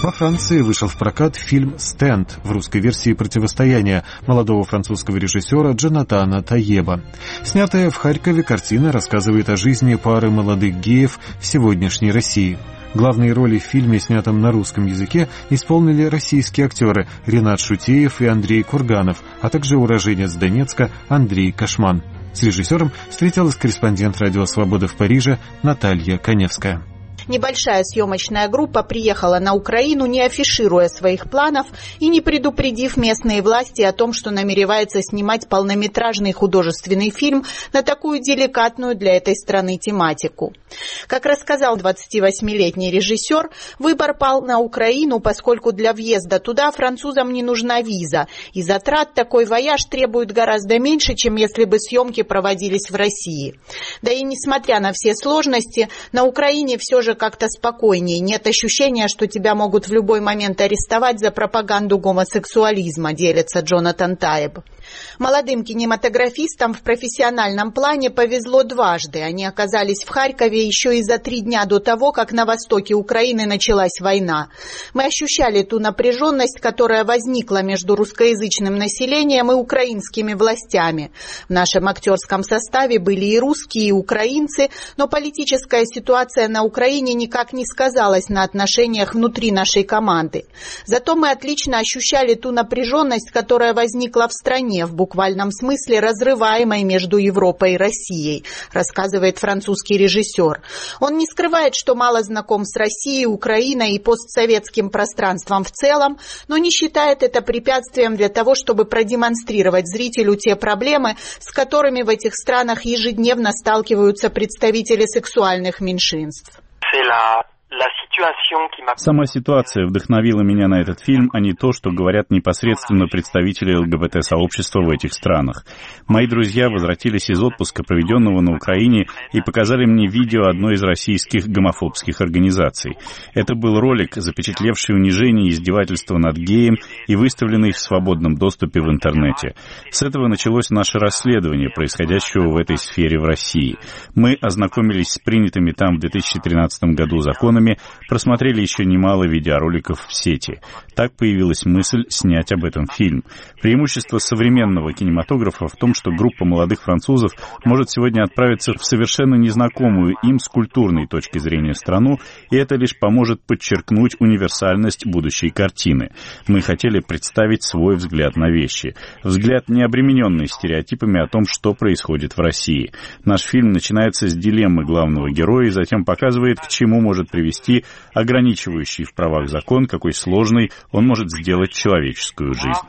Во Франции вышел в прокат фильм «Стенд» в русской версии «Противостояние» молодого французского режиссера Джонатана Таеба. Снятая в Харькове картина рассказывает о жизни пары молодых геев в сегодняшней России. Главные роли в фильме, снятом на русском языке, исполнили российские актеры Ренат Шутеев и Андрей Курганов, а также уроженец Донецка Андрей Кашман. С режиссером встретилась корреспондент «Радио Свобода» в Париже Наталья Коневская. Небольшая съемочная группа приехала на Украину, не афишируя своих планов и не предупредив местные власти о том, что намеревается снимать полнометражный художественный фильм на такую деликатную для этой страны тематику. Как рассказал 28-летний режиссер, выбор пал на Украину, поскольку для въезда туда французам не нужна виза, и затрат такой вояж требует гораздо меньше, чем если бы съемки проводились в России. Да и несмотря на все сложности, на Украине все же как-то спокойнее. Нет ощущения, что тебя могут в любой момент арестовать за пропаганду гомосексуализма, делится Джонатан Таеб. Молодым кинематографистам в профессиональном плане повезло дважды. Они оказались в Харькове еще и за 3 дня до того, как на востоке Украины началась война. Мы ощущали ту напряженность, которая возникла между русскоязычным населением и украинскими властями. В нашем актерском составе были и русские, и украинцы, но политическая ситуация на Украине никак не сказалась на отношениях внутри нашей команды. Зато мы отлично ощущали ту напряженность, которая возникла в стране, в буквальном смысле разрываемой между Европой и Россией, рассказывает французский режиссер. Он не скрывает, что мало знаком с Россией, Украиной и постсоветским пространством в целом, но не считает это препятствием для того, чтобы продемонстрировать зрителю те проблемы, с которыми в этих странах ежедневно сталкиваются представители сексуальных меньшинств. Сама ситуация вдохновила меня на этот фильм, а не то, что говорят непосредственно представители ЛГБТ-сообщества в этих странах. Мои друзья возвратились из отпуска, проведенного на Украине, и показали мне видео одной из российских гомофобских организаций. Это был ролик, запечатлевший унижение и издевательство над геем и выставленный в свободном доступе в интернете. С этого началось наше расследование происходящего в этой сфере в России. Мы ознакомились с принятыми там в 2013 году законами, просмотрели еще немало видеороликов в сети. Так появилась мысль снять об этом фильм. Преимущество современного кинематографа в том, что группа молодых французов может сегодня отправиться в совершенно незнакомую им с культурной точки зрения страну, и это лишь поможет подчеркнуть универсальность будущей картины. Мы хотели представить свой взгляд на вещи. Взгляд, не обремененный стереотипами о том, что происходит в России. Наш фильм начинается с дилеммы главного героя и затем показывает, к чему может привести ограничивающий в правах закон, какой сложной он может сделать человеческую жизнь.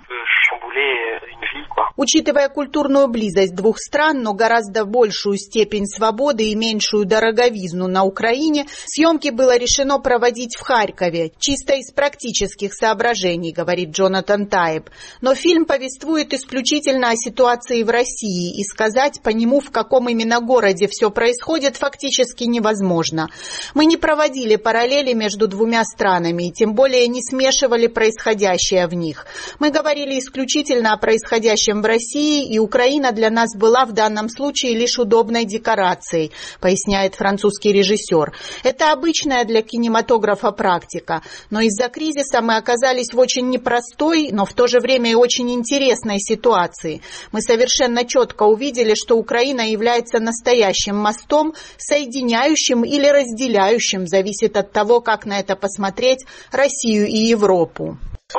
Учитывая культурную близость двух стран, но гораздо большую степень свободы и меньшую дороговизну на Украине, съемки было решено проводить в Харькове, чисто из практических соображений, говорит Джонатан Таеб. Но фильм повествует исключительно о ситуации в России, и сказать по нему, в каком именно городе все происходит, фактически невозможно. Мы не проводили параллели между двумя странами, и тем более не смешивали происходящее в них. Мы говорили исключительно о происходящем в России, и Украина для нас была в данном случае лишь удобной декорацией, поясняет французский режиссер. Это обычная для кинематографа практика, но из-за кризиса мы оказались в очень непростой, но в то же время и очень интересной ситуации. Мы совершенно четко увидели, что Украина является настоящим мостом, соединяющим или разделяющим, зависит от того, как на это посмотреть, Россию и Европу.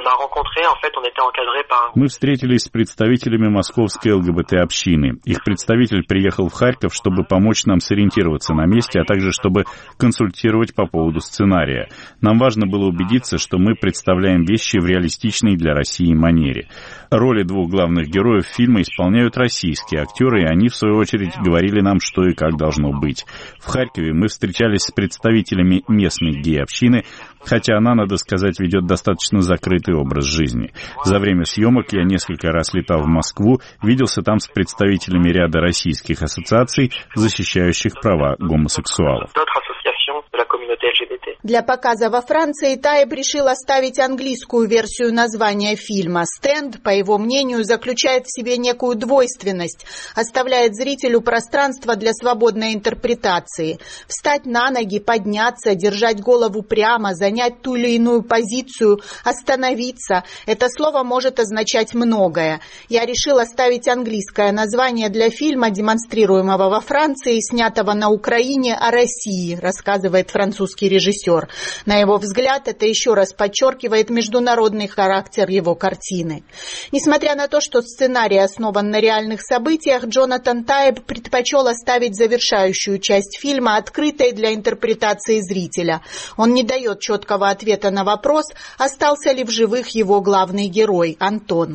Мы встретились с представителями московской ЛГБТ-общины. Их представитель приехал в Харьков, чтобы помочь нам сориентироваться на месте, а также чтобы консультировать по поводу сценария. Нам важно было убедиться, что мы представляем вещи в реалистичной для России манере. Роли двух главных героев фильма исполняют российские актеры, и они, в свою очередь, говорили нам, что и как должно быть. В Харькове мы встречались с представителями местной гей-общины, хотя она, надо сказать, ведет достаточно закрытый образ жизни. За время съемок я несколько раз летал в Москву, виделся там с представителями ряда российских ассоциаций, защищающих права гомосексуалов. Для показа во Франции Таеб решил оставить английскую версию названия фильма. «Стенд», по его мнению, заключает в себе некую двойственность, оставляет зрителю пространство для свободной интерпретации. Встать на ноги, подняться, держать голову прямо, занять ту или иную позицию, остановиться – это слово может означать многое. Я решил оставить английское название для фильма, демонстрируемого во Франции, снятого на Украине, о России, рассказывает французский режиссер. На его взгляд, это еще раз подчеркивает международный характер его картины. Несмотря на то, что сценарий основан на реальных событиях, Джонатан Таеб предпочел оставить завершающую часть фильма открытой для интерпретации зрителя. Он не дает четкого ответа на вопрос, остался ли в живых его главный герой Антон.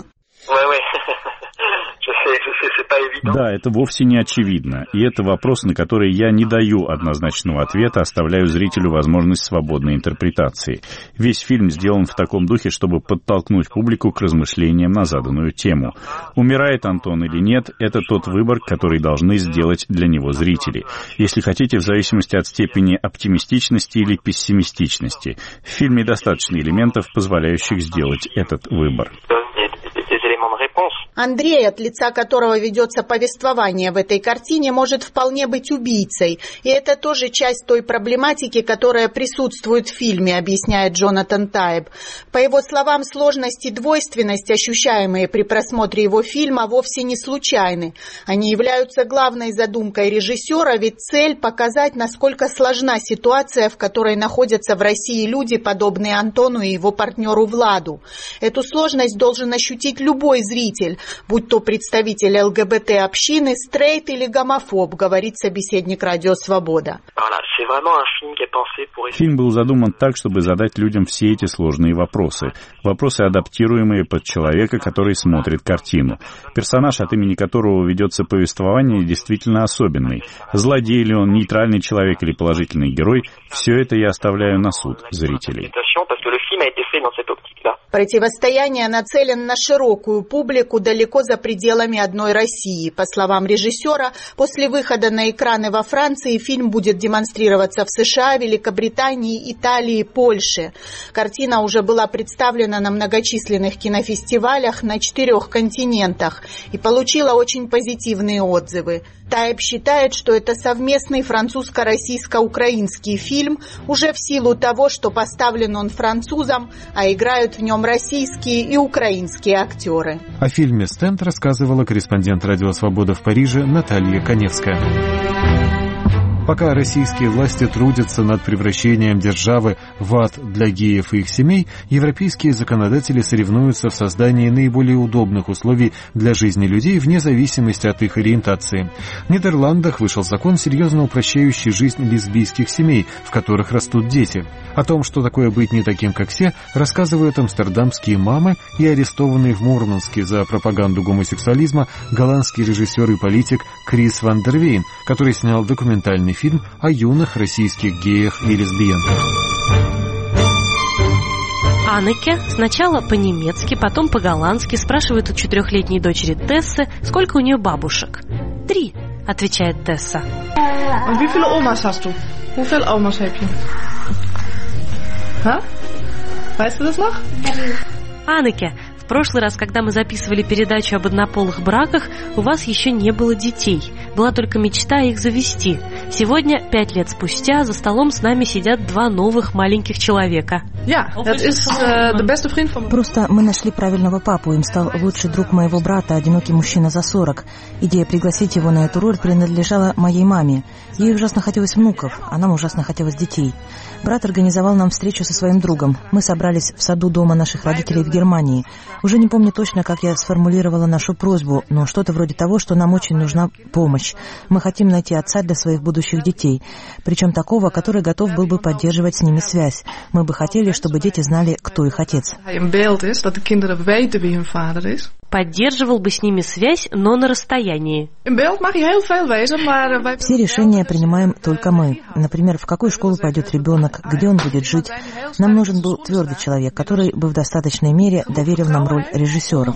Да, это вовсе не очевидно, и это вопрос, на который я не даю однозначного ответа, оставляю зрителю возможность свободной интерпретации. Весь фильм сделан в таком духе, чтобы подтолкнуть публику к размышлениям на заданную тему. Умирает Антон или нет, это тот выбор, который должны сделать для него зрители. Если хотите, в зависимости от степени оптимистичности или пессимистичности. В фильме достаточно элементов, позволяющих сделать этот выбор. Андрей, от лица которого ведется повествование в этой картине, может вполне быть убийцей. И это тоже часть той проблематики, которая присутствует в фильме, объясняет Джонатан Таеб. По его словам, сложность и двойственность, ощущаемые при просмотре его фильма, вовсе не случайны. Они являются главной задумкой режиссера, ведь цель – показать, насколько сложна ситуация, в которой находятся в России люди, подобные Антону и его партнеру Владу. Эту сложность должен ощутить любой зритель, будь то представитель ЛГБТ-общины, стрейт или гомофоб, говорит собеседник «Радио Свобода». Фильм был задуман так, чтобы задать людям все эти сложные вопросы. Вопросы, адаптируемые под человека, который смотрит картину. Персонаж, от имени которого ведется повествование, действительно особенный. Злодей ли он, нейтральный человек или положительный герой, все это я оставляю на суд зрителей. Противостояние нацелен на широкую публику далеко за пределами одной России. По словам режиссера, после выхода на экраны во Франции фильм будет демонстрироваться в США, Великобритании, Италии, Польше. Картина уже была представлена на многочисленных кинофестивалях на 4 континентах и получила очень позитивные отзывы. Таеб считает, что это совместный французско-российско-украинский фильм уже в силу того, что поставлен он французом, а играют в нем российские и украинские актеры. О фильме «Стенд» рассказывала корреспондент «Радио Свобода» в Париже Наталья Коневская. Пока российские власти трудятся над превращением державы в ад для геев и их семей, европейские законодатели соревнуются в создании наиболее удобных условий для жизни людей вне зависимости от их ориентации. В Нидерландах вышел закон, серьезно упрощающий жизнь лесбийских семей, в которых растут дети. О том, что такое быть не таким, как все, рассказывают амстердамские мамы и арестованный в Мурманске за пропаганду гомосексуализма голландский режиссер и политик Крис ван дер Вейн, который снял документальный фильм о юных российских геях и лесбиянках. Аннеке сначала по-немецки, потом по-голландски спрашивает у 4-летней дочери Тессы, сколько у нее бабушек. 3, отвечает Тесса. Wie viele Omas hast du? Hoeveel omas heb je? Weißt du das noch? Аннеке, в прошлый раз, когда мы записывали передачу об однополых браках, у вас еще не было детей. Была только мечта их завести. Сегодня, 5 лет спустя, за столом с нами сидят 2 новых маленьких человека. Просто мы нашли правильного папу. Им стал лучший друг моего брата, одинокий мужчина за 40. Идея пригласить его на эту роль принадлежала моей маме. Ей ужасно хотелось внуков, а нам ужасно хотелось детей. Брат организовал нам встречу со своим другом. Мы собрались в саду дома наших родителей в Германии. Уже не помню точно, как я сформулировала нашу просьбу, но что-то вроде того, что нам очень нужна помощь. Мы хотим найти отца для своих будущих детей, причем такого, который готов был бы поддерживать с ними связь. Мы бы хотели, чтобы дети знали, кто их отец. Поддерживал бы с ними связь, но на расстоянии. Все решения принимаем только мы. Например, в какую школу пойдет ребенок, где он будет жить. Нам нужен был твердый человек, который бы в достаточной мере доверил нам роль режиссеров.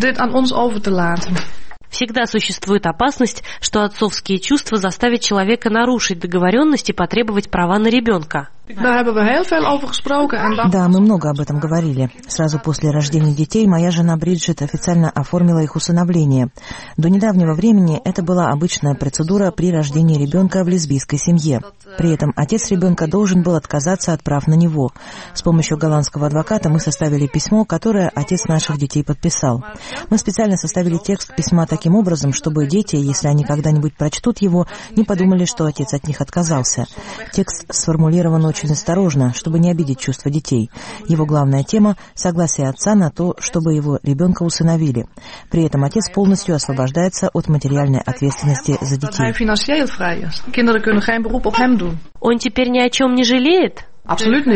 Всегда существует опасность, что отцовские чувства заставят человека нарушить договоренность и потребовать права на ребенка. Да, мы много об этом говорили. Сразу после рождения детей моя жена Бриджит официально оформила их усыновление. До недавнего времени это была обычная процедура при рождении ребенка в лесбийской семье. При этом отец ребенка должен был отказаться от прав на него. С помощью голландского адвоката мы составили письмо, которое отец наших детей подписал. Мы специально составили текст письма таким образом, чтобы дети, если они когда-нибудь прочтут его, не подумали, что отец от них отказался. Текст сформулирован очень осторожно, чтобы не обидеть чувства детей. Его главная тема – согласие отца на то, чтобы его ребенка усыновили. При этом отец полностью освобождается от материальной ответственности за детей. Он теперь ни о чем не жалеет? Абсолютно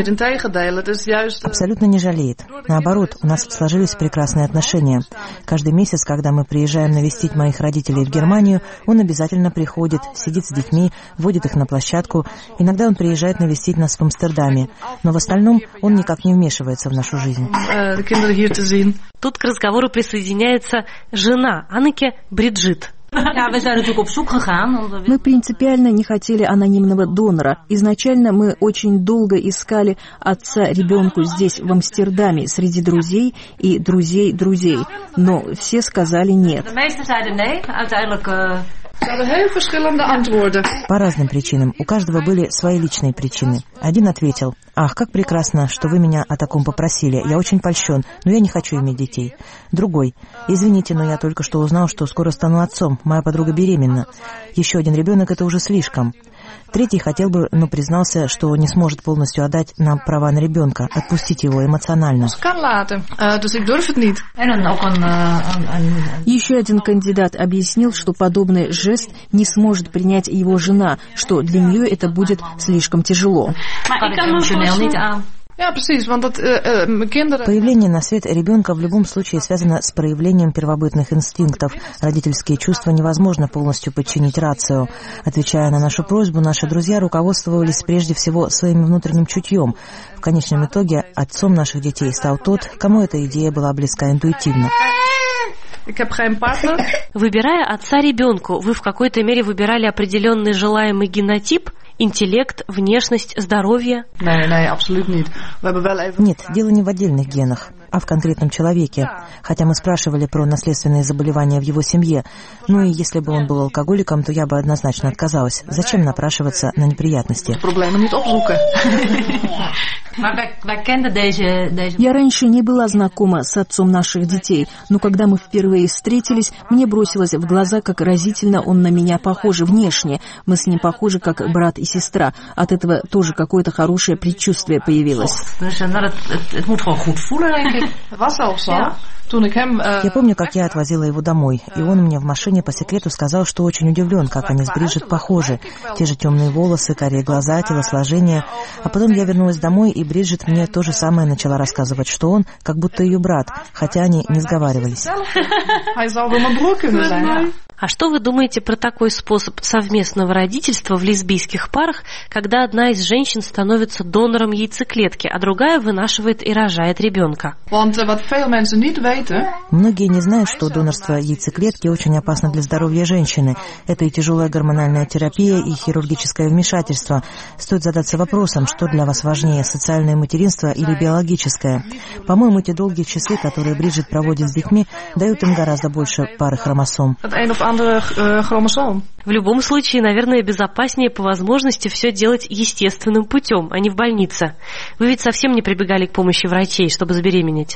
не жалеет. Наоборот, у нас сложились прекрасные отношения. Каждый месяц, когда мы приезжаем навестить моих родителей в Германию, он обязательно приходит, сидит с детьми, водит их на площадку. Иногда он приезжает навестить нас в Амстердаме. Но в остальном он никак не вмешивается в нашу жизнь. Тут к разговору присоединяется жена Аннеке, Бриджит. Мы принципиально не хотели анонимного донора. Изначально мы очень долго искали отца ребенку здесь, в Амстердаме, среди друзей и друзей друзей. Но все сказали нет. По разным причинам. У каждого были свои личные причины. Один ответил: «Ах, как прекрасно, что вы меня о таком попросили. Я очень польщен, но я не хочу иметь детей». Другой: «Извините, но я только что узнал, что скоро стану отцом. Моя подруга беременна. Еще один ребенок — это уже слишком». Третий хотел бы, но признался, что не сможет полностью отдать нам права на ребенка, отпустить его эмоционально. Еще один кандидат объяснил, что подобный жест не сможет принять его жена, что для нее это будет слишком тяжело. Появление на свет ребенка в любом случае связано с проявлением первобытных инстинктов. Родительские чувства невозможно полностью подчинить рацио. Отвечая на нашу просьбу, наши друзья руководствовались прежде всего своим внутренним чутьем. В конечном итоге отцом наших детей стал тот, кому эта идея была близка интуитивно. Выбирая отца ребенку, вы в какой-то мере выбирали определенный желаемый генотип? Интеллект, внешность, здоровье? Нет, дело не в отдельных генах, а в конкретном человеке. Хотя мы спрашивали про наследственные заболевания в его семье. Ну и если бы он был алкоголиком, то я бы однозначно отказалась. Зачем напрашиваться на неприятности? Я раньше не была знакома с отцом наших детей, но когда мы впервые встретились, мне бросилось в глаза, как разительно он на меня похож внешне. Мы с ним похожи, как брат и сестра. От этого тоже какое-то хорошее предчувствие появилось. Я помню, как я отвозила его домой, и он мне в машине по секрету сказал, что очень удивлен, как они с Бриджит похожи. Те же темные волосы, карие глаза, телосложение. А потом я вернулась домой, и Бриджит мне то же самое начала рассказывать, что он как будто ее брат, хотя они не сговаривались. А что вы думаете про такой способ совместного родительства в лесбийских парах, когда одна из женщин становится донором яйцеклетки, а другая вынашивает и рожает ребенка? Многие не знают, что донорство яйцеклетки очень опасно для здоровья женщины. Это и тяжелая гормональная терапия, и хирургическое вмешательство. Стоит задаться вопросом, что для вас важнее, социальное материнство или биологическое. По-моему, те долгие часы, которые Бриджит проводит с детьми, дают им гораздо больше пары хромосом. В любом случае, наверное, безопаснее по возможности все делать естественным путем, а не в больнице. Вы ведь совсем не прибегали к помощи врачей, чтобы забеременеть.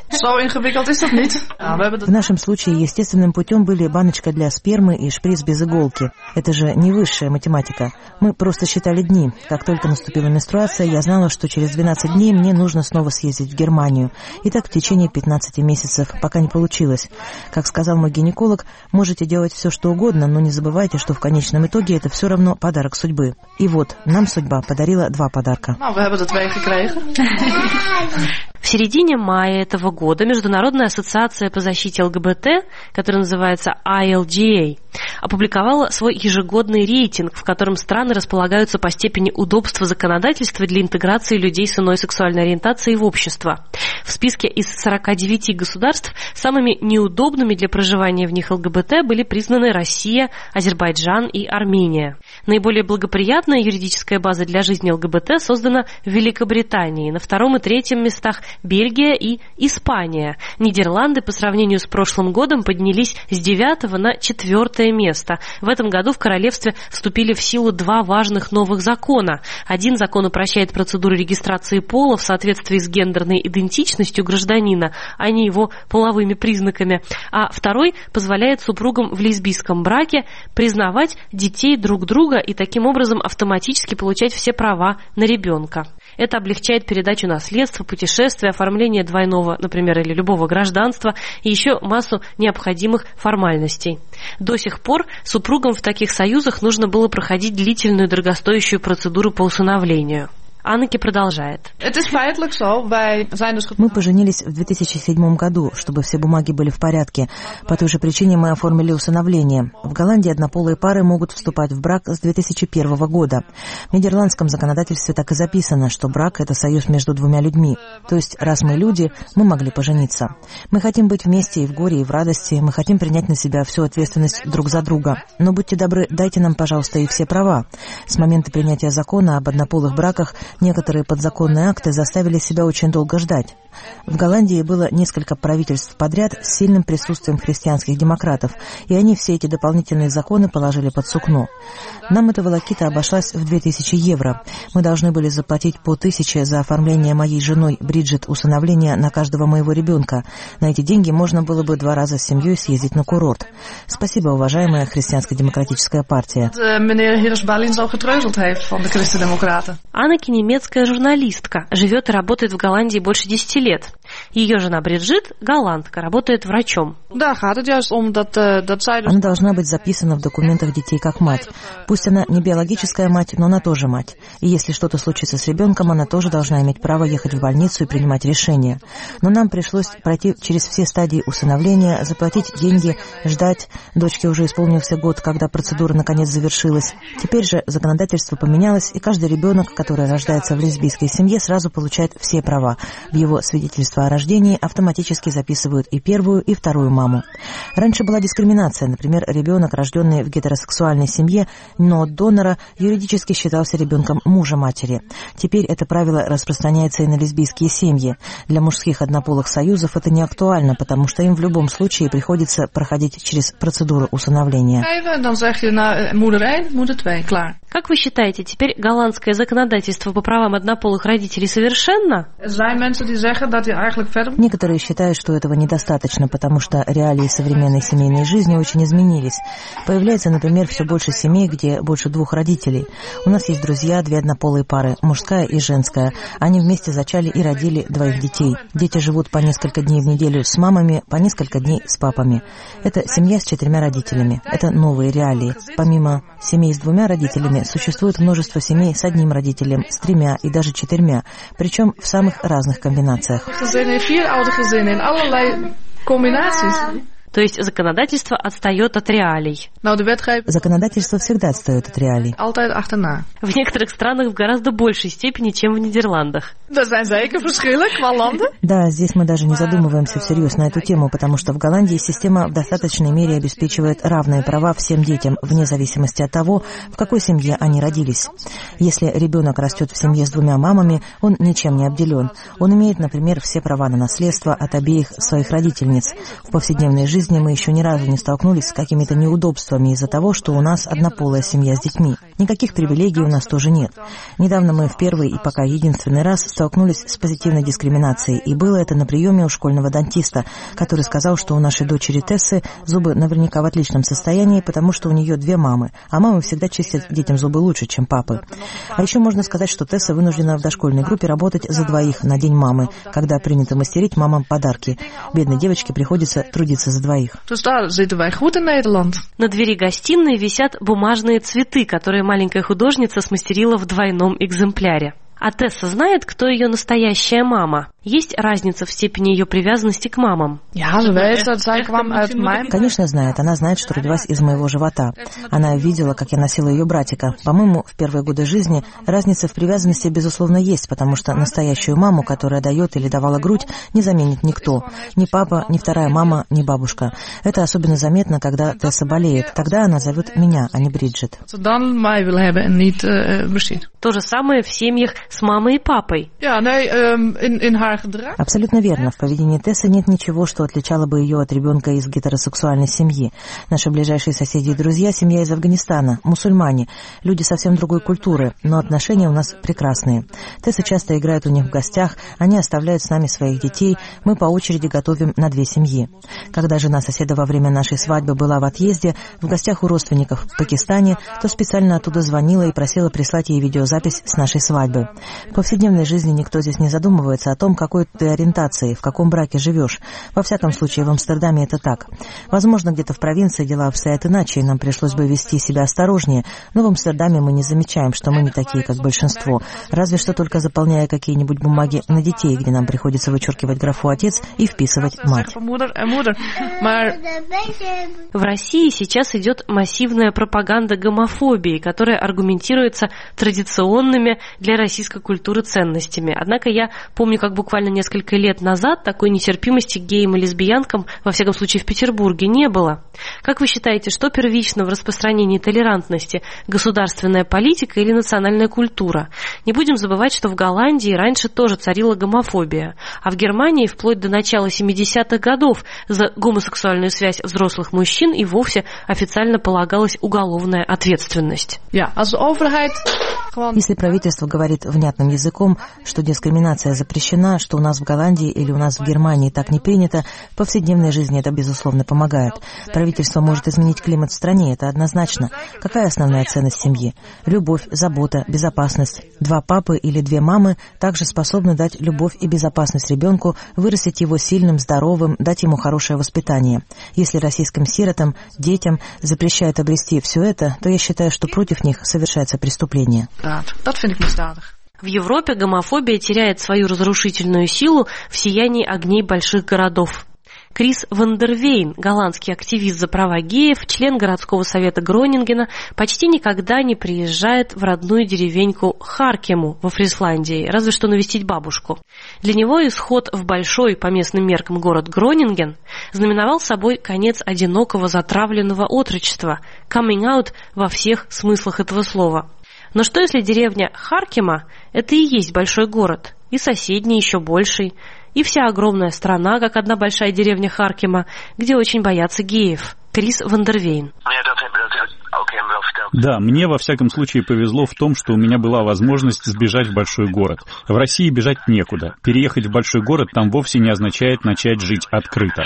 В нашем случае естественным путем были баночка для спермы и шприц без иголки. Это же не высшая математика. Мы просто считали дни. Как только наступила менструация, я знала, что через 12 дней мне нужно снова съездить в Германию. И так в течение 15 месяцев, пока не получилось. Как сказал мой гинеколог, можете делать все, что угодно, но не забывайте, что в конечном итоге это все равно подарок судьбы. И вот, нам судьба подарила 2 подарка. В середине мая этого года Международная ассоциация по защите ЛГБТ, которая называется ILGA, опубликовала свой ежегодный рейтинг, в котором страны располагаются по степени удобства законодательства для интеграции людей с иной сексуальной ориентацией в общество. В списке из 49 государств самыми неудобными для проживания в них ЛГБТ были признаны Россия, Азербайджан и Армения. Наиболее благоприятная юридическая база для жизни ЛГБТ создана в Великобритании. На втором и третьем местах Бельгия и Испания. Нидерланды по сравнению с прошлым годом поднялись с 9 на 4 место. В этом году в королевстве вступили в силу два важных новых закона. Один закон упрощает процедуру регистрации пола в соответствии с гендерной идентичностью гражданина, а не его половыми признаками. А второй позволяет супругам в лесбийском браке признавать детей друг друга и таким образом автоматически получать все права на ребенка. Это облегчает передачу наследства, путешествия, оформление двойного, например, или любого гражданства и еще массу необходимых формальностей. До сих пор супругам в таких союзах нужно было проходить длительную дорогостоящую процедуру по усыновлению. Аннеке продолжает. Мы поженились в 2007 году, чтобы все бумаги были в порядке. По той же причине мы оформили усыновление. В Голландии однополые пары могут вступать в брак с 2001 года. В нидерландском законодательстве так и записано, что брак – это союз между двумя людьми. То есть, раз мы люди, мы могли пожениться. Мы хотим быть вместе и в горе, и в радости. Мы хотим принять на себя всю ответственность друг за друга. Но будьте добры, дайте нам, пожалуйста, и все права. С момента принятия закона об однополых браках некоторые подзаконные акты заставили себя очень долго ждать. В Голландии было несколько правительств подряд с сильным присутствием христианских демократов, и они все эти дополнительные законы положили под сукно. Нам эта волокита обошлась в 2000 евро. Мы должны были заплатить по 1000 за оформление моей женой Бриджит усыновления на каждого моего ребенка. На эти деньги можно было бы 2 раза с семьей съездить на курорт. Спасибо, уважаемая христианско-демократическая партия. Аннеке немецкая журналистка, живет и работает в Голландии больше 10 лет. Ее жена Бриджит, голландка, работает врачом. Она должна быть записана в документах детей как мать. Пусть она не биологическая мать, но она тоже мать. И если что-то случится с ребенком, она тоже должна иметь право ехать в больницу и принимать решения. Но нам пришлось пройти через все стадии усыновления, заплатить деньги, ждать. Дочке уже исполнился год, когда процедура наконец завершилась. Теперь же законодательство поменялось, и каждый ребенок, который рождается в лесбийской семье, сразу получает все права. В его свидетельство о рождении автоматически записывают и первую, и вторую маму. Раньше была дискриминация. Например, ребенок, рожденный в гетеросексуальной семье, но от донора, юридически считался ребенком мужа матери. Теперь это правило распространяется и на лесбийские семьи. Для мужских однополых союзов это не актуально, потому что им в любом случае приходится проходить через процедуру усыновления. Как вы считаете, теперь голландское законодательство по правам однополых родителей совершенно? Некоторые считают, что этого недостаточно, потому что реалии современной семейной жизни очень изменились. Появляется, например, все больше семей, где больше 2 родителей. У нас есть друзья, 2 однополые пары, мужская и женская. Они вместе зачали и родили 2 детей. Дети живут по несколько дней в неделю с мамами, по несколько дней с папами. Это семья с 4 родителями. Это новые реалии. Помимо семей с 2 родителями, существует множество семей с 1 родителем, с 3 и даже 4, причем в самых разных комбинациях. То есть законодательство отстает от реалий. Законодательство всегда отстает от реалий. В некоторых странах в гораздо большей степени, чем в Нидерландах. Да, здесь мы даже не задумываемся всерьез на эту тему, потому что в Голландии система в достаточной мере обеспечивает равные права всем детям, вне зависимости от того, в какой семье они родились. Если ребенок растет в семье с 2 мамами, он ничем не обделен. Он имеет, например, все права на наследство от обеих своих родительниц. В повседневной жизни мы еще ни разу не столкнулись с какими-то неудобствами из-за того, что у нас однополая семья с детьми. Никаких привилегий у нас тоже нет. Недавно мы в первый и пока единственный раз столкнулись с позитивной дискриминацией, и было это на приеме у школьного дантиста, который сказал, что у нашей дочери Тессы зубы наверняка в отличном состоянии, потому что у нее 2 мамы, а мамы всегда чистят детям зубы лучше, чем папы. А еще можно сказать, что Тесса вынуждена в дошкольной группе работать за 2 на День мамы, когда принято мастерить мамам подарки. Бедной девочке приходится трудиться за 2. На двери гостиной висят бумажные цветы, которые маленькая художница смастерила в 2 экземпляре. А Тесса знает, кто ее настоящая мама? Есть разница в степени ее привязанности к мамам? Конечно, знает. Она знает, что родилась из моего живота. Она видела, как я носила ее братика. По-моему, в первые годы жизни разница в привязанности, безусловно, есть, потому что настоящую маму, которая дает или давала грудь, не заменит никто. Ни папа, ни вторая мама, ни бабушка. Это особенно заметно, когда Тесса болеет. Тогда она зовет меня, а не Бриджит. То же самое в семьях с мамой и папой. Абсолютно верно. В поведении Тессы нет ничего, что отличало бы ее от ребенка из гетеросексуальной семьи. Наши ближайшие соседи и друзья — семья из Афганистана, мусульмане, люди совсем другой культуры, но отношения у нас прекрасные. Тесса часто играет у них в гостях, они оставляют с нами своих детей, мы по очереди готовим на 2 семьи. Когда жена соседа во время нашей свадьбы была в отъезде, в гостях у родственников в Пакистане, то специально оттуда звонила и просила прислать ей видеозапись с нашей свадьбы. В повседневной жизни никто здесь не задумывается о том, какой ты ориентации, в каком браке живешь. Во всяком случае, в Амстердаме это так. Возможно, где-то в провинции дела обстоят иначе, и нам пришлось бы вести себя осторожнее, но в Амстердаме мы не замечаем, что мы не такие, как большинство. Разве что только заполняя какие-нибудь бумаги на детей, где нам приходится вычеркивать графу «отец» и вписывать «мать». В России сейчас идет массивная пропаганда гомофобии, которая аргументируется традиционными для российской культуры ценностями. Однако я помню, как буквально несколько лет назад такой нетерпимости к геям и лесбиянкам, во всяком случае в Петербурге, не было. Как вы считаете, что первично в распространении толерантности – государственная политика или национальная культура? Не будем забывать, что в Голландии раньше тоже царила гомофобия, а в Германии вплоть до начала 70-х годов за гомосексуальную связь взрослых мужчин и вовсе официально полагалась уголовная ответственность. Если правительство говорит внятным языком, что дискриминация запрещена, что у нас в Голландии или у нас в Германии так не принято, в повседневной жизни это, безусловно, помогает. Правительство может изменить климат в стране, это однозначно. Какая основная ценность семьи? Любовь, забота, безопасность. 2 папы или 2 мамы также способны дать любовь и безопасность ребенку, вырастить его сильным, здоровым, дать ему хорошее воспитание. Если российским сиротам, детям запрещают обрести все это, то я считаю, что против них совершается преступление. В Европе гомофобия теряет свою разрушительную силу в сиянии огней больших городов. Крис ван дер Вейн, голландский активист за права геев, член городского совета Гронингена, почти никогда не приезжает в родную деревеньку Харкему во Фрисландии, разве что навестить бабушку. Для него исход в большой, по местным меркам, город Гронинген знаменовал собой конец одинокого затравленного отрочества, coming out во всех смыслах этого слова. Но что если деревня Харкема – это и есть большой город, и соседний еще больший, и вся огромная страна, как одна большая деревня Харкема, где очень боятся геев? Крис ван дер Вейн. Да, мне во всяком случае повезло в том, что у меня была возможность сбежать в большой город. В России бежать некуда. Переехать в большой город там вовсе не означает начать жить открыто.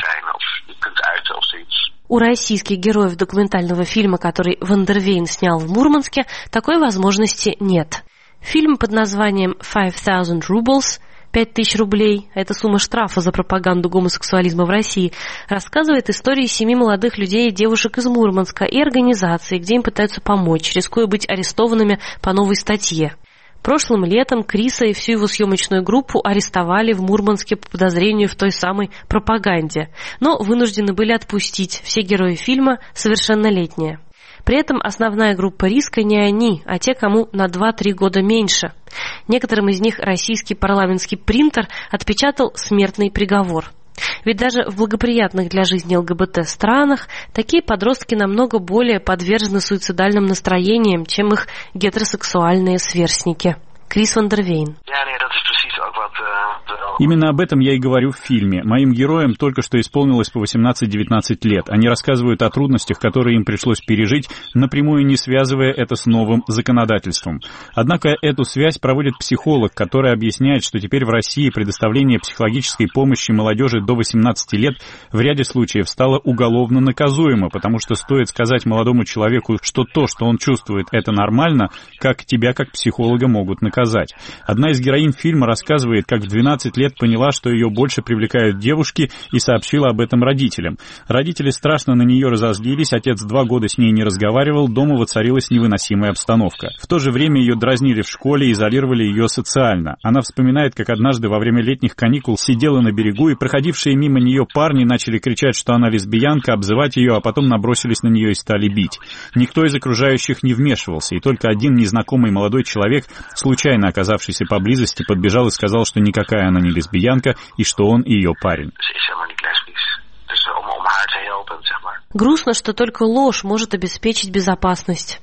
У российских героев документального фильма, который ван дер Вейн снял в Мурманске, такой возможности нет. Фильм под названием «5000 rubles» 5000 рублей, это сумма штрафа за пропаганду гомосексуализма в России, рассказывает истории 7 молодых людей и девушек из Мурманска и организаций, где им пытаются помочь, рискуя быть арестованными по новой статье. Прошлым летом Криса и всю его съемочную группу арестовали в Мурманске по подозрению в той самой пропаганде, но вынуждены были отпустить, все герои фильма совершеннолетние. При этом основная группа риска не они, а те, кому на 2-3 года меньше. Некоторым из них российский парламентский принтер отпечатал смертный приговор. Ведь даже в благоприятных для жизни ЛГБТ странах такие подростки намного более подвержены суицидальным настроениям, чем их гетеросексуальные сверстники. Крис ван дер Вейн. Именно об этом я и говорю в фильме. Моим героям только что исполнилось по 18-19 лет. Они рассказывают о трудностях, которые им пришлось пережить, напрямую не связывая это с новым законодательством. Однако эту связь проводит психолог, который объясняет, что теперь в России предоставление психологической помощи молодежи до 18 лет в ряде случаев стало уголовно наказуемо, потому что стоит сказать молодому человеку, что то, что он чувствует, это нормально, как тебя, как психолога, могут наказать. показать. Одна из героинь фильма рассказывает, как в 12 лет поняла, что ее больше привлекают девушки, и сообщила об этом родителям. Родители страшно на нее разозлились, отец 2 года с ней не разговаривал, дома воцарилась невыносимая обстановка. В то же время ее дразнили в школе и изолировали ее социально. Она вспоминает, как однажды во время летних каникул сидела на берегу, и проходившие мимо нее парни начали кричать, что она лесбиянка, обзывать ее, а потом набросились на нее и стали бить. Никто из окружающих не вмешивался, и только один незнакомый молодой человек, случайно оказавшийся поблизости, подбежал и сказал, что никакая она не лесбиянка и что он ее парень. Грустно, что только ложь может обеспечить безопасность.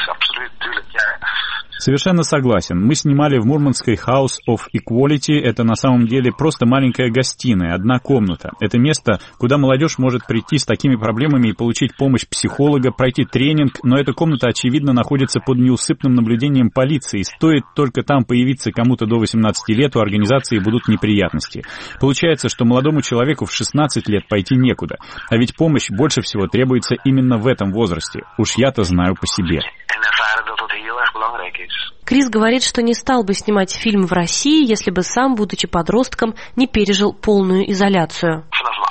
Совершенно согласен. Мы снимали в мурманской House of Equality. Это на самом деле просто маленькая гостиная, одна комната. Это место, куда молодежь может прийти с такими проблемами и получить помощь психолога, пройти тренинг, но эта комната, очевидно, находится под неусыпным наблюдением полиции. Стоит только там появиться кому-то до 18 лет, у организации будут неприятности. Получается, что молодому человеку в 16 лет пойти некуда. А ведь помощь больше всего требуется именно в этом возрасте. Уж я-то знаю по себе. Крис говорит, что не стал бы снимать фильм в России, если бы сам, будучи подростком, не пережил полную изоляцию.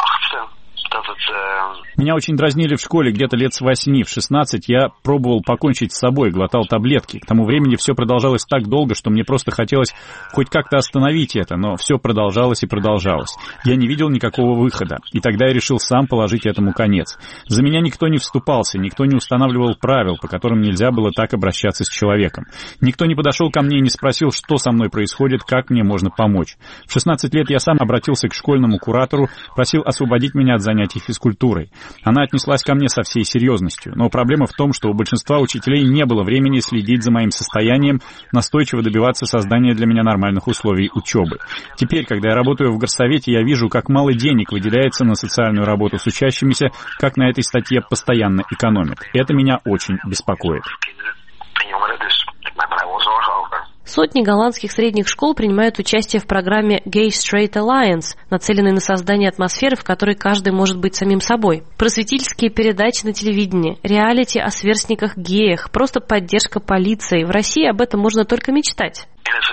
Меня очень дразнили в школе где-то лет с 8. В 16 я пробовал покончить с собой, глотал таблетки. К тому времени все продолжалось так долго, что мне просто хотелось хоть как-то остановить это, но все продолжалось и продолжалось. Я не видел никакого выхода, и тогда я решил сам положить этому конец. За меня никто не вступался, никто не устанавливал правил, по которым нельзя было так обращаться с человеком. Никто не подошел ко мне и не спросил, что со мной происходит, как мне можно помочь. В 16 лет я сам обратился к школьному куратору, просил освободить меня от занятий физкультурой. Она отнеслась ко мне со всей серьезностью, но проблема в том, что у большинства учителей не было времени следить за моим состоянием, настойчиво добиваться создания для меня нормальных условий учебы. Теперь, когда я работаю в горсовете, я вижу, как мало денег выделяется на социальную работу с учащимися, как на этой статье постоянно экономят. Это меня очень беспокоит. Сотни голландских средних школ принимают участие в программе Gay Straight Alliance, нацеленной на создание атмосферы, в которой каждый может быть самим собой. Просветительские передачи на телевидении, реалити о сверстниках-геях, просто поддержка полиции. В России об этом можно только мечтать.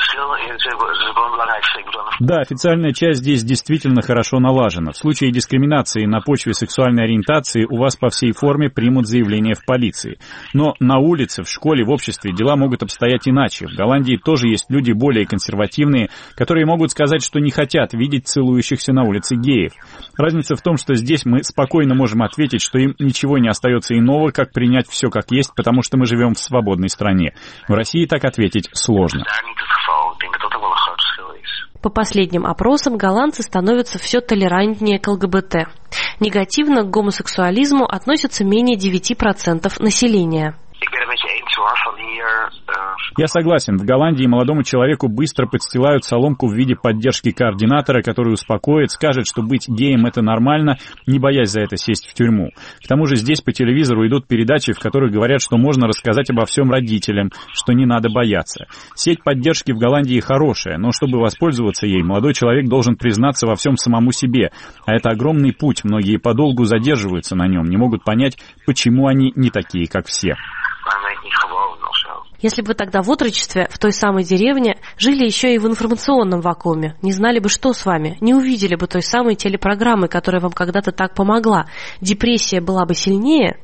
Да, официальная часть здесь действительно хорошо налажена. В случае дискриминации на почве сексуальной ориентации у вас по всей форме примут заявление в полиции. Но на улице, в школе, в обществе дела могут обстоять иначе. В Голландии тоже есть люди более консервативные, которые могут сказать, что не хотят видеть целующихся на улице геев. Разница в том, что здесь мы спокойно можем ответить, что им ничего не остается иного, как принять все как есть, потому что мы живем в свободной стране. В России так ответить сложно. По последним опросам, голландцы становятся все толерантнее к ЛГБТ. Негативно к гомосексуализму относятся менее 9% населения. Я согласен, в Голландии молодому человеку быстро подстилают соломку в виде поддержки координатора, который успокоит, скажет, что быть геем — это нормально, не боясь за это сесть в тюрьму. К тому же здесь по телевизору идут передачи, в которых говорят, что можно рассказать обо всем родителям, что не надо бояться. Сеть поддержки в Голландии хорошая, но чтобы воспользоваться ей, молодой человек должен признаться во всем самому себе. А это огромный путь, многие подолгу задерживаются на нем, не могут понять, почему они не такие, как все. Если бы вы тогда в отрочестве, в той самой деревне, жили еще и в информационном вакууме, не знали бы, что с вами, не увидели бы той самой телепрограммы, которая вам когда-то так помогла, депрессия была бы сильнее?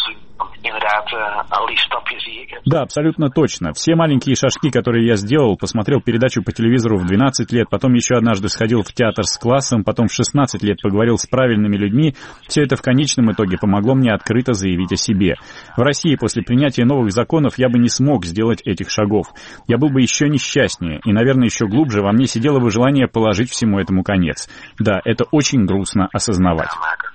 Да, абсолютно точно. Все маленькие шажки, которые я сделал, посмотрел передачу по телевизору в 12 лет, потом еще однажды сходил в театр с классом, потом в 16 лет поговорил с правильными людьми, все это в конечном итоге помогло мне открыто заявить о себе. В России после принятия новых законов я бы не смог сделать этих шагов. Я был бы еще несчастнее, и, наверное, еще глубже во мне сидело бы желание положить всему этому конец. Да, это очень грустно осознавать.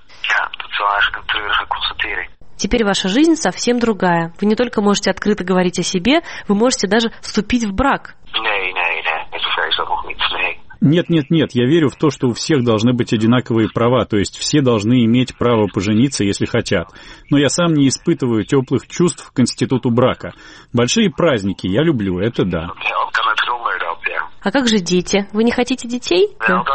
Теперь ваша жизнь совсем другая. Вы не только можете открыто говорить о себе, вы можете даже вступить в брак. Нет, я верю в то, что у всех должны быть одинаковые права, то есть все должны иметь право пожениться, если хотят. Но я сам не испытываю теплых чувств к институту брака. Большие праздники я люблю, это да. А как же дети? Вы не хотите детей?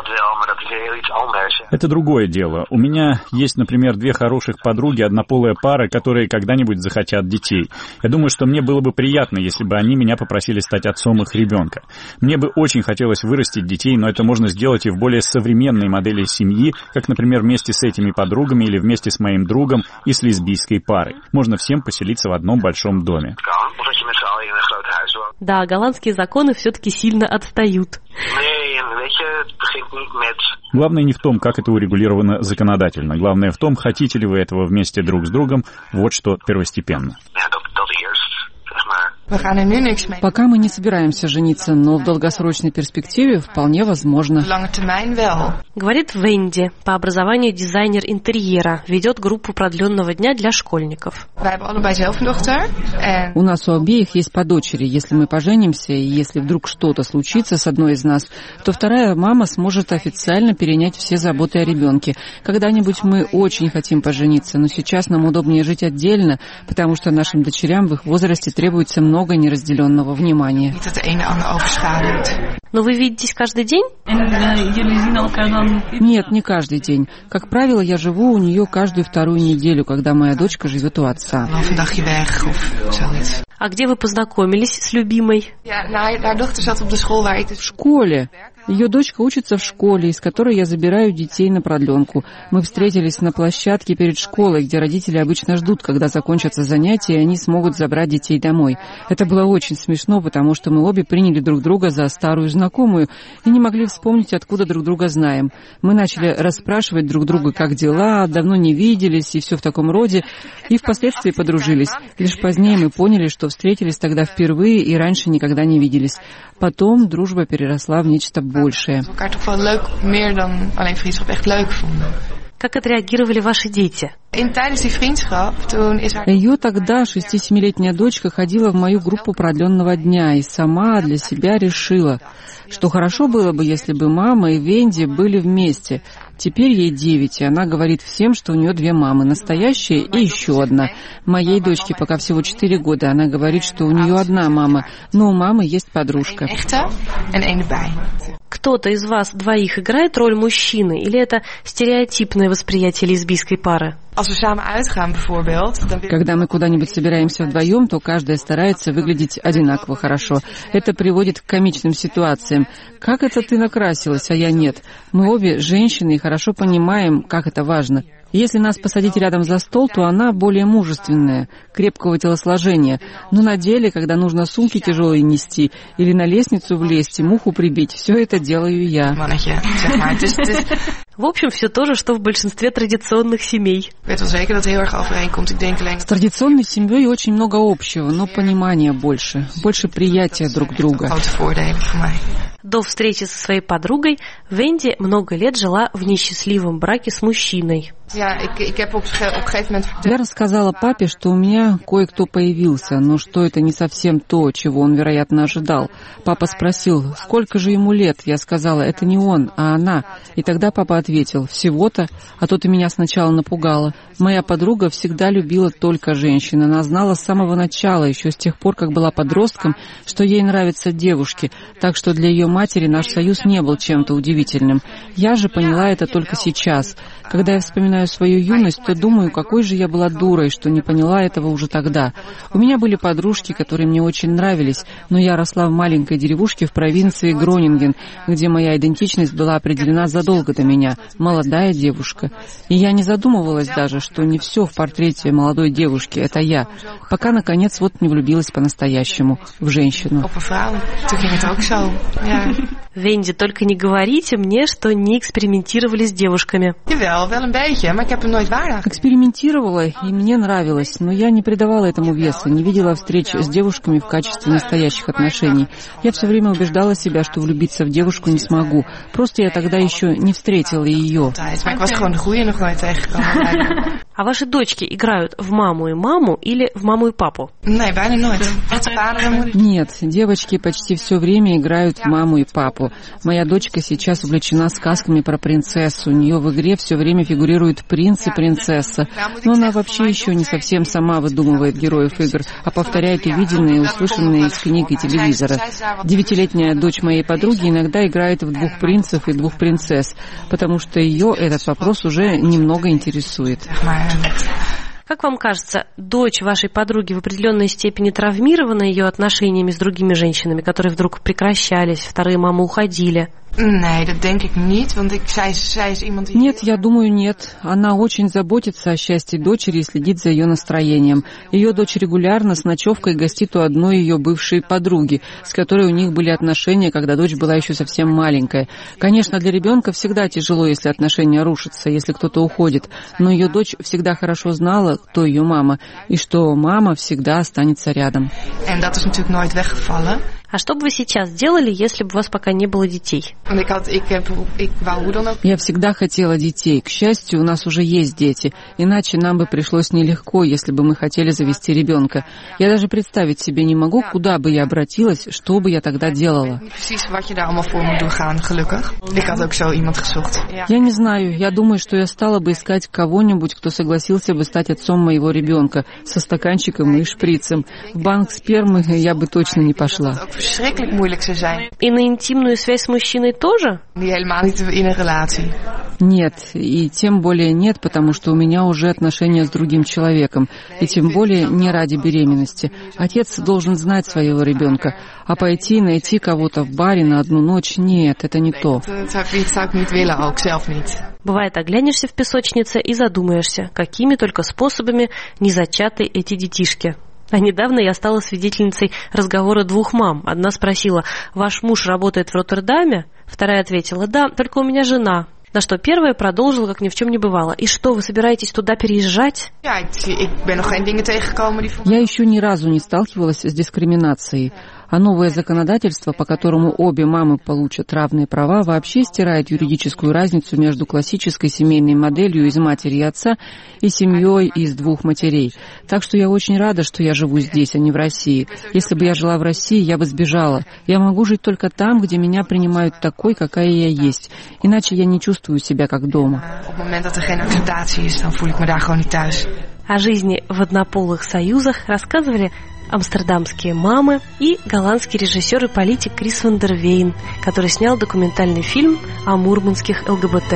Это другое дело. У меня есть, например, 2 хороших подруги, однополая пара, которые когда-нибудь захотят детей. Я думаю, что мне было бы приятно, если бы они меня попросили стать отцом их ребенка. Мне бы очень хотелось вырастить детей, но это можно сделать и в более современной модели семьи, как, например, вместе с этими подругами или вместе с моим другом и с лесбийской парой. Можно всем поселиться в одном большом доме. Да, голландские законы все-таки сильно отстают. Главное не в том, как это урегулировано законодательно. Главное в том, хотите ли вы этого вместе друг с другом. Вот что первостепенно. Пока мы не собираемся жениться, но в долгосрочной перспективе вполне возможно. Говорит Венди, по образованию дизайнер интерьера, ведет группу продленного дня для школьников. У нас у обеих есть по дочери. Если мы поженимся, и если вдруг что-то случится с одной из нас, то вторая мама сможет официально перенять все заботы о ребенке. Когда-нибудь мы очень хотим пожениться, но сейчас нам удобнее жить отдельно, потому что нашим дочерям в их возрасте требуется много неразделенного внимания. Но вы видитесь каждый день? Нет, не каждый день. Как правило, я живу у нее каждую 2-ю неделю, когда моя дочка живет у отца. А где вы познакомились с любимой? В школе. Ее дочка учится в школе, из которой я забираю детей на продленку. Мы встретились на площадке перед школой, где родители обычно ждут, когда закончатся занятия, и они смогут забрать детей домой. Это было очень смешно, потому что мы обе приняли друг друга за старую знакомую и не могли вспомнить, откуда друг друга знаем. Мы начали расспрашивать друг друга, как дела, давно не виделись и все в таком роде, и впоследствии подружились. Лишь позднее мы поняли, что встретились тогда впервые и раньше никогда не виделись. Потом дружба переросла в нечто большее. Как отреагировали ваши дети? Ее тогда 6-7-летняя дочка ходила в мою группу продленного дня и сама для себя решила, что хорошо было бы, если бы мама и Венди были вместе. Теперь ей 9, и она говорит всем, что у нее 2 мамы, настоящая и еще одна. Моей дочке пока всего 4 года, она говорит, что у нее одна мама, но у мамы есть подружка. Кто-то из вас двоих играет роль мужчины, или это стереотипное восприятие лесбийской пары? Когда мы куда-нибудь собираемся вдвоем, то каждая старается выглядеть одинаково хорошо. Это приводит к комичным ситуациям. Как это ты накрасилась, а я нет? Мы обе женщины и хорошо понимаем, как это важно. Если нас посадить рядом за стол, то она более мужественная, крепкого телосложения. Но на деле, когда нужно сумки тяжелые нести или на лестницу влезть и муху прибить, все это делаю я. В общем, все то же, что в большинстве традиционных семей. С традиционной семьей очень много общего, но понимания больше. Больше приятия друг друга. До встречи со своей подругой Венди много лет жила в несчастливом браке с мужчиной. Я рассказала папе, что у меня кое-кто появился, но что это не совсем то, чего он, вероятно, ожидал. Папа спросил, сколько же ему лет? Я сказала, это не он, а она. И тогда папа ответил, всего-то, а то ты меня сначала напугала. Моя подруга всегда любила только женщин. Она знала с самого начала, еще с тех пор, как была подростком, что ей нравятся девушки, так что для ее матери наш союз не был чем-то удивительным. Я же поняла это только сейчас. Когда я вспоминаю свою юность, то думаю, какой же я была дурой, что не поняла этого уже тогда. У меня были подружки, которые мне очень нравились, но я росла в маленькой деревушке в провинции Гронинген, где моя идентичность была определена задолго до меня, молодая девушка. И я не задумывалась даже, что не все в портрете молодой девушки — это я, пока, наконец, вот не влюбилась по-настоящему в женщину. Венди, только не говорите мне, что не экспериментировали с девушками. Экспериментировала, и мне нравилось, но я не придавала этому веса, не видела встреч с девушками в качестве настоящих отношений. Я все время убеждала себя, что влюбиться в девушку не смогу. Просто я тогда еще не встретила ее. А ваши дочки играют в маму и маму или в маму и папу? Нет, девочки почти все время играют в маму и папу. Моя дочка сейчас увлечена сказками про принцессу. У нее в игре все время фигурирует будут принц и принцесса. Но она вообще еще не совсем сама выдумывает героев игр, а повторяет увиденные и услышанные из книг и телевизора. 9-летняя дочь моей подруги иногда играет в 2 принцев и 2 принцесс, потому что ее этот вопрос уже немного интересует. Как вам кажется, дочь вашей подруги в определенной степени травмирована ее отношениями с другими женщинами, которые вдруг прекращались, вторые мамы уходили? Нет, я думаю, нет. Она очень заботится о счастье дочери и следит за ее настроением. Ее дочь регулярно с ночевкой гостит у одной ее бывшей подруги, с которой у них были отношения, когда дочь была еще совсем маленькая. Конечно, для ребенка всегда тяжело, если отношения рушатся, если кто-то уходит. Но ее дочь всегда хорошо знала, кто ее мама, и что мама всегда останется рядом. А что бы вы сейчас делали, если бы у вас пока не было детей? Я всегда хотела детей. К счастью, у нас уже есть дети. Иначе нам бы пришлось нелегко, если бы мы хотели завести ребенка. Я даже представить себе не могу, куда бы я обратилась, что бы я тогда делала. Я не знаю. Я думаю, что я стала бы искать кого-нибудь, кто согласился бы стать отцом моего ребенка, со стаканчиком и шприцем. В банк спермы я бы точно не пошла. И на интимную связь с мужчиной тоже? Нет, и тем более нет, потому что у меня уже отношения с другим человеком, и тем более не ради беременности. Отец должен знать своего ребенка, а пойти и найти кого-то в баре на одну ночь, нет, это не то. Бывает, оглянешься в песочнице и задумаешься, какими только способами не зачаты эти детишки. А недавно я стала свидетельницей разговора 2 мам. Одна спросила: «Ваш муж работает в Роттердаме?» Вторая ответила: «Да, только у меня жена». На что первая продолжила, как ни в чем не бывало: «И что, вы собираетесь туда переезжать?» Я еще ни разу не сталкивалась с дискриминацией. А новое законодательство, по которому обе мамы получат равные права, вообще стирает юридическую разницу между классической семейной моделью из матери и отца и семьей из 2 матерей. Так что я очень рада, что я живу здесь, а не в России. Если бы я жила в России, я бы сбежала. Я могу жить только там, где меня принимают такой, какая я есть. Иначе я не чувствую себя как дома. О жизни в однополых союзах рассказывали амстердамские мамы и голландский режиссер и политик Крис ван дер Вейн, который снял документальный фильм о мурманских ЛГБТ.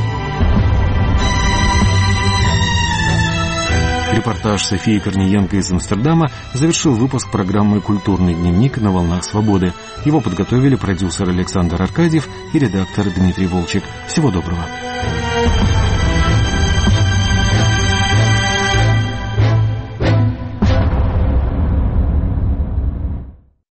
Репортаж Софии Корниенко из Амстердама завершил выпуск программы «Культурный дневник» на «Волнах свободы». Его подготовили продюсер Александр Аркадьев и редактор Дмитрий Волчек. Всего доброго.